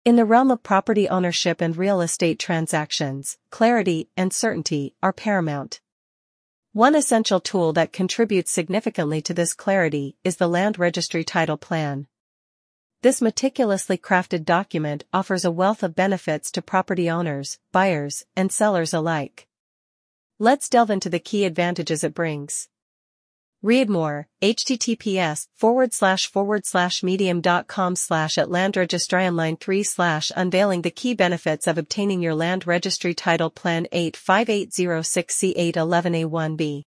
In the realm of property ownership and real estate transactions, clarity and certainty are paramount. One essential tool that contributes significantly to this clarity is the Land Registry Title Plan. This meticulously crafted document offers a wealth of benefits to property owners, buyers, and sellers alike. Let's delve into the key advantages it brings. Read more, https://medium.com/@landregistrionline3/ unveiling the key benefits of obtaining your Land Registry Title Plan 85806C811A1B.